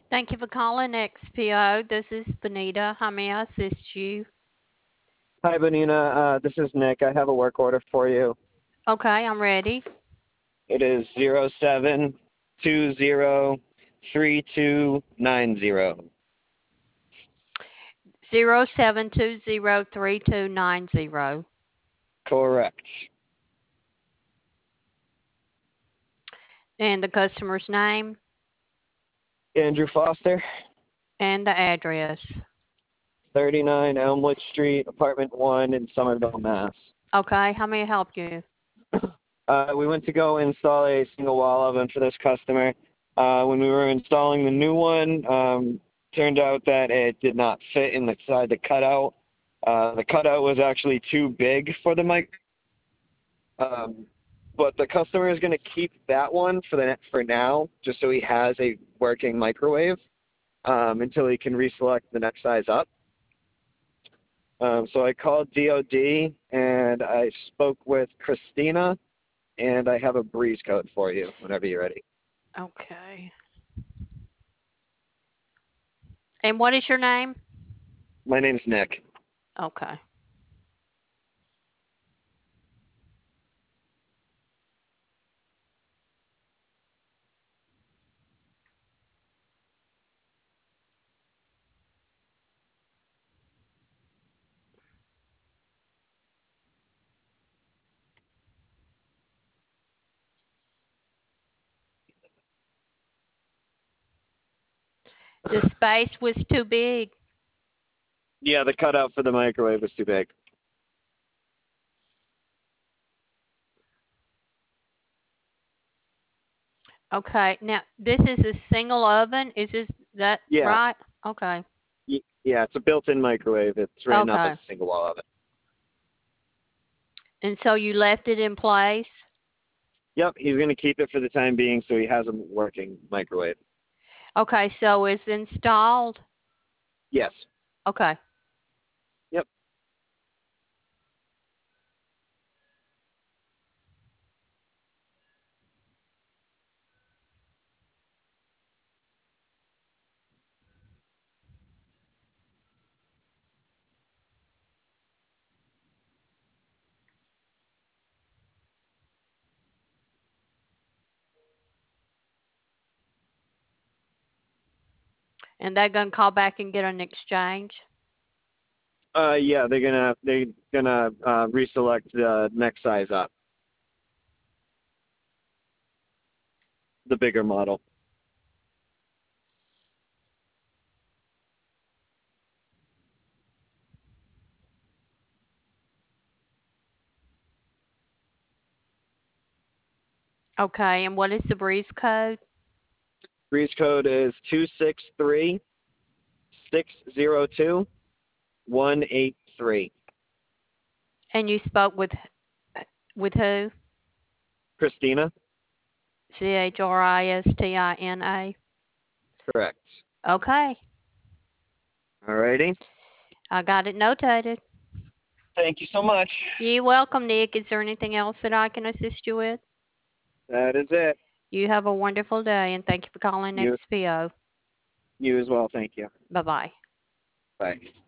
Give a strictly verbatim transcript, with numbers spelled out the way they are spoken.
Thank you for calling X P O. This is Benita. How may I assist you? Hi, Benina. Uh, this is Nick. I have a work order for you. Okay, I'm ready. It is zero seven two zero three two nine zero. Zero seven two zero three two nine zero. Correct. And the customer's name Andrew Foster, and the address. thirty-nine Elmwood Street, apartment one in Somerville, Mass. Okay, how may I help you? Uh, we went to go install a single wall oven for this customer. Uh, when we were installing the new one, um, turned out that it did not fit in the side the cutout. Uh, the cutout was actually too big for the mic. Um, but the customer is going to keep that one for the for now, just so he has a working microwave um, until he can reselect the next size up. Um, so I called D O D and I spoke with Christina, and I have a breeze code for you whenever you're ready. Okay. And what is your name? My name's Nick. Okay. The space was too big. Yeah, the cutout for the microwave was too big. Okay. Now, this is a single oven. Is this that Yeah, right? Okay. y- yeah, it's a built-in microwave. It's written up as Okay. a single wall oven. And so you left it in place? Yep, he's going to keep it for the time being, so he has a working microwave. Okay, so it's installed? Yes. Okay. Yep. And they're gonna call back and get an exchange? Uh, yeah, they're gonna they're gonna uh, reselect the next size up, the bigger model. Okay, and what is the breeze code? Breeze code is two six three six zero two one eight three. And you spoke with with who? Christina. C H R I S T I N A. Correct. Okay. Alrighty. I got it notated. Thank you so much. You're welcome, Nick. Is there anything else that I can assist you with? That is it. You have a wonderful day, and thank you for calling You X P O. you as well. Thank you. Bye bye. Bye.